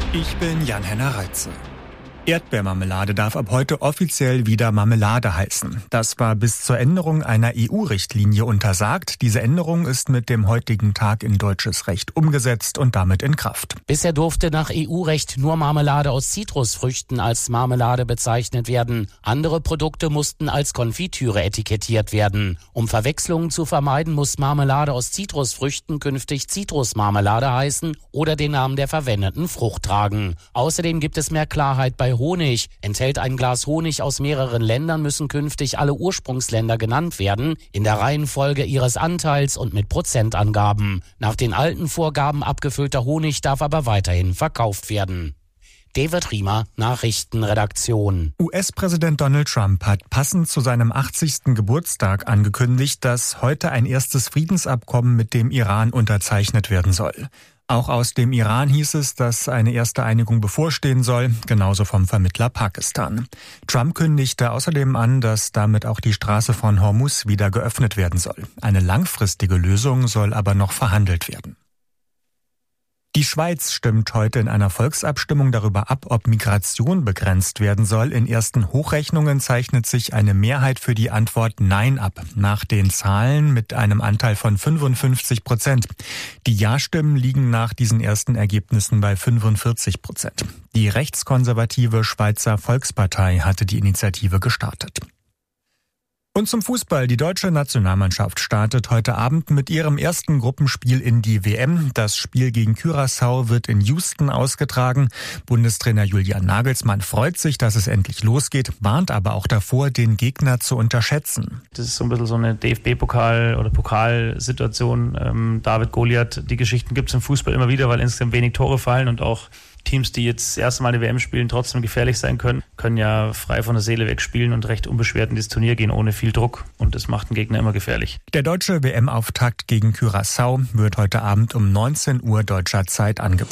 Ich bin Jan-Henner Reitze. Erdbeermarmelade darf ab heute offiziell wieder Marmelade heißen. Das war bis zur Änderung einer EU-Richtlinie untersagt. Diese Änderung ist mit dem heutigen Tag in deutsches Recht umgesetzt und damit in Kraft. Bisher durfte nach EU-Recht nur Marmelade aus Zitrusfrüchten als Marmelade bezeichnet werden. Andere Produkte mussten als Konfitüre etikettiert werden. Um Verwechslungen zu vermeiden, muss Marmelade aus Zitrusfrüchten künftig Zitrusmarmelade heißen oder den Namen der verwendeten Frucht tragen. Außerdem gibt es mehr Klarheit bei Honig. Enthält ein Glas Honig aus mehreren Ländern, müssen künftig alle Ursprungsländer genannt werden, in der Reihenfolge ihres Anteils und mit Prozentangaben. Nach den alten Vorgaben abgefüllter Honig darf aber weiterhin verkauft werden. David Riemer, Nachrichtenredaktion. US-Präsident Donald Trump hat passend zu seinem 80. Geburtstag angekündigt, dass heute ein erstes Friedensabkommen mit dem Iran unterzeichnet werden soll. Auch aus dem Iran hieß es, dass eine erste Einigung bevorstehen soll, genauso vom Vermittler Pakistan. Trump kündigte außerdem an, dass damit auch die Straße von Hormuz wieder geöffnet werden soll. Eine langfristige Lösung soll aber noch verhandelt werden. Die Schweiz stimmt heute in einer Volksabstimmung darüber ab, ob Migration begrenzt werden soll. In ersten Hochrechnungen zeichnet sich eine Mehrheit für die Antwort Nein ab. Nach den Zahlen mit einem Anteil von 55%. Die Ja-Stimmen liegen nach diesen ersten Ergebnissen bei 45%. Die rechtskonservative Schweizer Volkspartei hatte die Initiative gestartet. Und zum Fußball. Die deutsche Nationalmannschaft startet heute Abend mit ihrem ersten Gruppenspiel in die WM. Das Spiel gegen Curaçao wird in Houston ausgetragen. Bundestrainer Julian Nagelsmann freut sich, dass es endlich losgeht, warnt aber auch davor, den Gegner zu unterschätzen. Das ist so ein bisschen so eine DFB-Pokal- oder Pokalsituation. David Goliath, die Geschichten gibt es im Fußball immer wieder, weil insgesamt wenig Tore fallen und auch Teams, die jetzt das erste Mal eine WM spielen, trotzdem gefährlich sein können ja frei von der Seele weg spielen und recht unbeschwert in das Turnier gehen, ohne viel Druck. Und das macht den Gegner immer gefährlich. Der deutsche WM-Auftakt gegen Curaçao wird heute Abend um 19 Uhr deutscher Zeit angepfiffen.